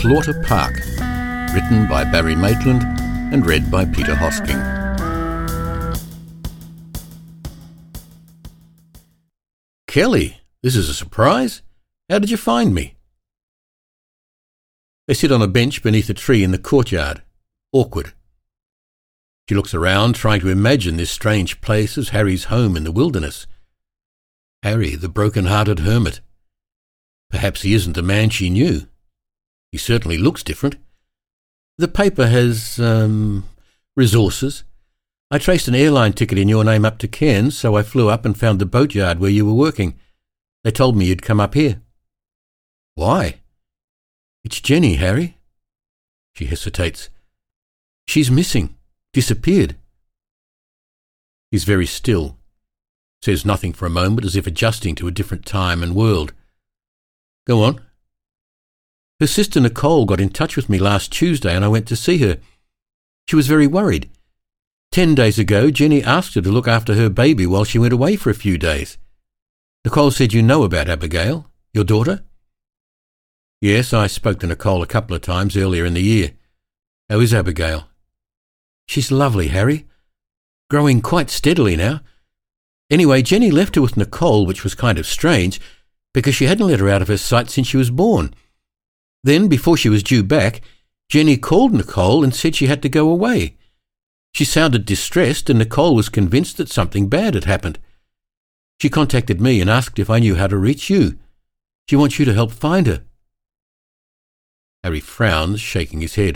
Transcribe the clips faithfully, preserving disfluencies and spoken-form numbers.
Slaughter Park, written by Barry Maitland and read by Peter Hosking. Kelly, this is a surprise. How did you find me? They sit on a bench beneath a tree in the courtyard. Awkward. She looks around, trying to imagine this strange place as Harry's home in the wilderness. Harry, the broken-hearted hermit. Perhaps he isn't the man she knew. He certainly looks different. The paper has, um, resources. I traced an airline ticket in your name up to Cairns, so I flew up and found the boatyard where you were working. They told me you'd come up here. Why? It's Jenny, Harry. She hesitates. She's missing. Disappeared. He's very still. Says nothing for a moment, as if adjusting to a different time and world. Go on. Her sister Nicole got in touch with me last Tuesday and I went to see her. She was very worried. Ten days ago, Jenny asked her to look after her baby while she went away for a few days. Nicole said you know about Abigail, your daughter? Yes, I spoke to Nicole a couple of times earlier in the year. How is Abigail? She's lovely, Harry. Growing quite steadily now. Anyway, Jenny left her with Nicole, which was kind of strange, because she hadn't let her out of her sight since she was born. Then, before she was due back, Jenny called Nicole and said she had to go away. She sounded distressed and Nicole was convinced that something bad had happened. She contacted me and asked if I knew how to reach you. She wants you to help find her. Harry frowns, shaking his head.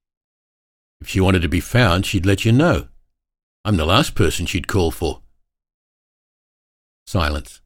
If she wanted to be found, she'd let you know. I'm the last person she'd call for. Silence.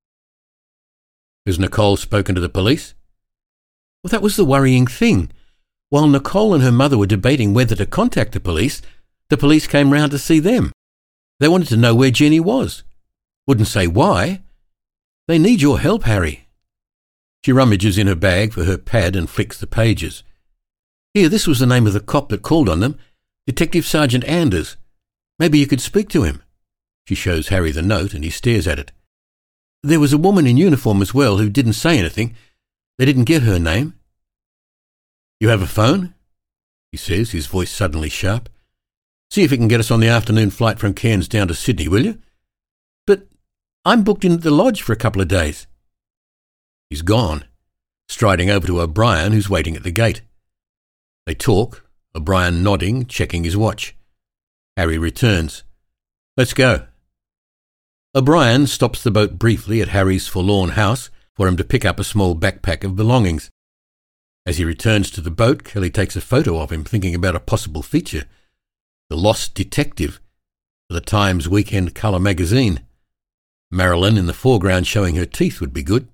Has Nicole spoken to the police? Well, that was the worrying thing. While Nicole and her mother were debating whether to contact the police, the police came round to see them. They wanted to know where Jenny was. Wouldn't say why. They need your help, Harry. She rummages in her bag for her pad and flicks the pages. Here, this was the name of the cop that called on them, Detective Sergeant Anders. Maybe you could speak to him. She shows Harry the note and he stares at it. There was a woman in uniform as well who didn't say anything. They didn't get her name. You have a phone? He says, his voice suddenly sharp. See if you can get us on the afternoon flight from Cairns down to Sydney, will you? But I'm booked in at the lodge for a couple of days. He's gone, striding over to O'Brien, who's waiting at the gate. They talk, O'Brien nodding, checking his watch. Harry returns. Let's go. O'Brien stops the boat briefly at Harry's forlorn house for him to pick up a small backpack of belongings. As he returns to the boat, Kelly takes a photo of him, thinking about a possible feature. The Lost Detective for the Times Weekend Colour magazine. Marilyn in the foreground showing her teeth would be good.